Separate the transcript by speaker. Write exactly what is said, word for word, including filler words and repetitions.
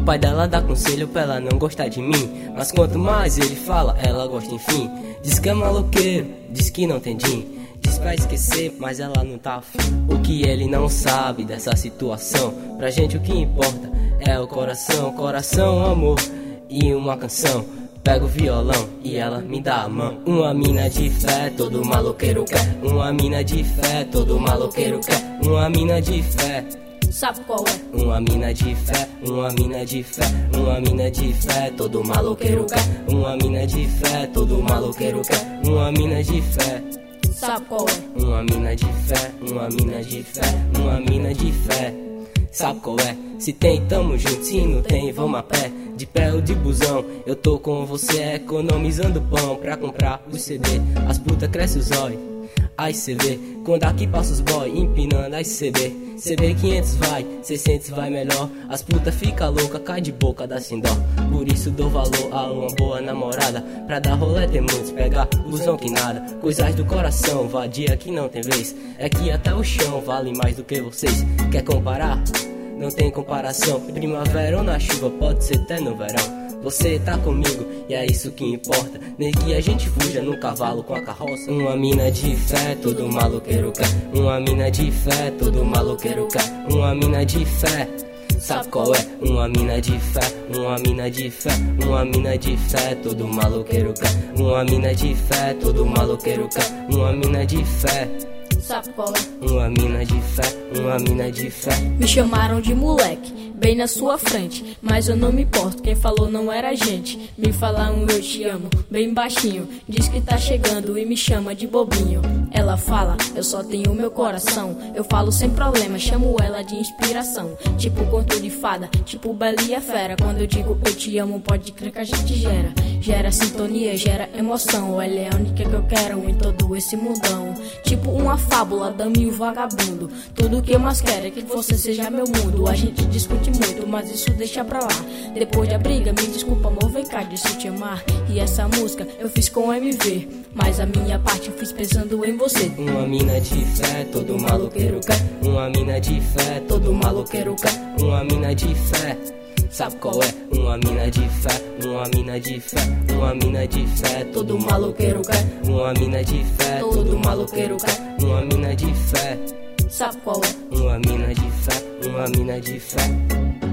Speaker 1: pai dela dá conselho pra ela não gostar de mim, mas quanto mais ele fala, ela gosta enfim. Diz que é maloqueiro, diz que não tem din, diz pra esquecer, mas ela não tá afim. O que ele não sabe dessa situação, pra gente o que importa é o coração. Coração, amor e uma canção. Pego o violão e ela me dá a mão. Uma mina de fé, todo maloqueiro quer. Uma mina de fé, todo maloqueiro quer. Uma mina de fé,
Speaker 2: sabe qual é?
Speaker 1: Uma mina de fé, uma mina de fé, uma mina de fé, todo maloqueiro quer. Uma mina de fé, todo maloqueiro quer. Uma mina de fé,
Speaker 2: sabe qual é?
Speaker 1: Uma mina de fé, uma mina de fé, uma mina de fé, sabe qual é? Se tem, tamo junto, se não tem, vamos a pé. De pé ou de busão, eu tô com você, economizando pão pra comprar o C D. As puta cresce os olhos, aí cê vê. Quando aqui passa os boy, empinando, aí cê vê. Cê vê quinhentos vai, seiscentos vai melhor. As puta fica louca, cai de boca, dá sem dó. Por isso dou valor a uma boa namorada. Pra dar rolê tem muitos, pegar busão que nada. Coisas do coração, vadia que não tem vez. É que até o chão vale mais do que vocês. Quer comparar? Não tem comparação. Primavera ou na chuva, pode ser até no verão. Você tá comigo e é isso que importa. Nem que a gente fuja no cavalo com a carroça. Uma mina de fé, todo maloqueiro quer. Uma mina de fé, todo maloqueiro quer. Uma mina de fé, sabe qual é? Uma mina de fé, uma mina de fé, uma mina de fé, todo maloqueiro quer. Uma mina de fé, todo maloqueiro quer. Uma mina de fé,
Speaker 2: sabe qual é?
Speaker 1: Uma mina de fé, uma mina de fé.
Speaker 2: Me chamaram de moleque, bem na sua frente, mas eu não me importo, quem falou não era gente. Me falaram eu te amo, bem baixinho, diz que tá chegando e me chama de bobinho. Ela fala, eu só tenho meu coração, eu falo sem problema, chamo ela de inspiração. Tipo conto de fada, tipo Bela e a Fera. Quando eu digo eu te amo, pode crer que a gente gera. Gera sintonia, gera emoção, ela é a única que eu quero em todo esse mundão. Tipo uma fábula, dame o vagabundo. Tudo que eu mais quero é que você seja meu mundo. A gente discute muito, mas isso deixa pra lá. Depois da briga, me desculpa amor, vem cá, disse te amar. E essa música eu fiz com M V, mas a minha parte eu fiz pensando em você.
Speaker 1: Uma mina de fé, todo maloqueiro quer. Uma mina de fé, todo maloqueiro quer. Uma mina de fé, sabe qual é? Uma mina de fé, uma mina de fé, uma mina de fé, todo maloqueiro quer. Uma mina de fé, todo maloqueiro quer. Uma mina de fé,
Speaker 2: sabe qual é?
Speaker 1: Uma mina de fé, uma mina de fé.